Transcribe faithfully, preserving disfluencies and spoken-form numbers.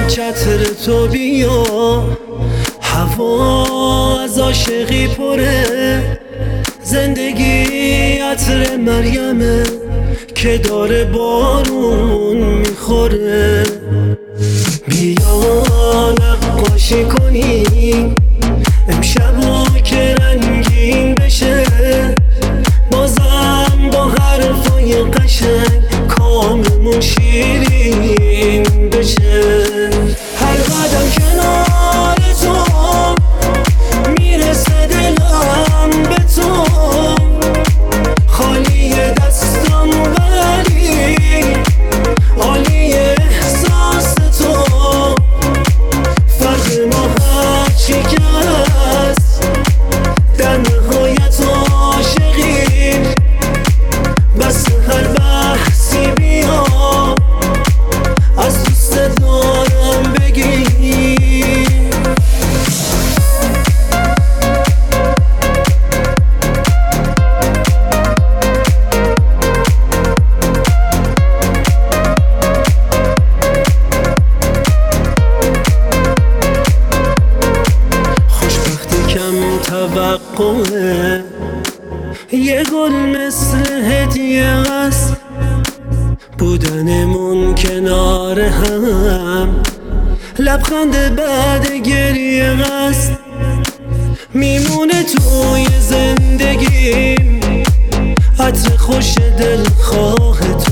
چتر تو بیا، هوا از عاشقی پره، زندگی عطر مریمه که داره بارون میخوره. بیا نقاشی کنیم امشبا که رنگین بشه، بازم با حرفای قشنگ کاممون شیرین بشه. هر قدم کنار تو میرسه دلم به تو، خالی دستم ولی عالی احساس تو. فرق ما هرچی که هست در نهایت عاشقیم، بس هر بحثی بیا از دوست دارم بگی. توقعه یه گل مثل هدیه است، بودنمون کنار هم لبخند بعد گریه است، میمونه توی زندگیم عطر خوش دلخواه تو.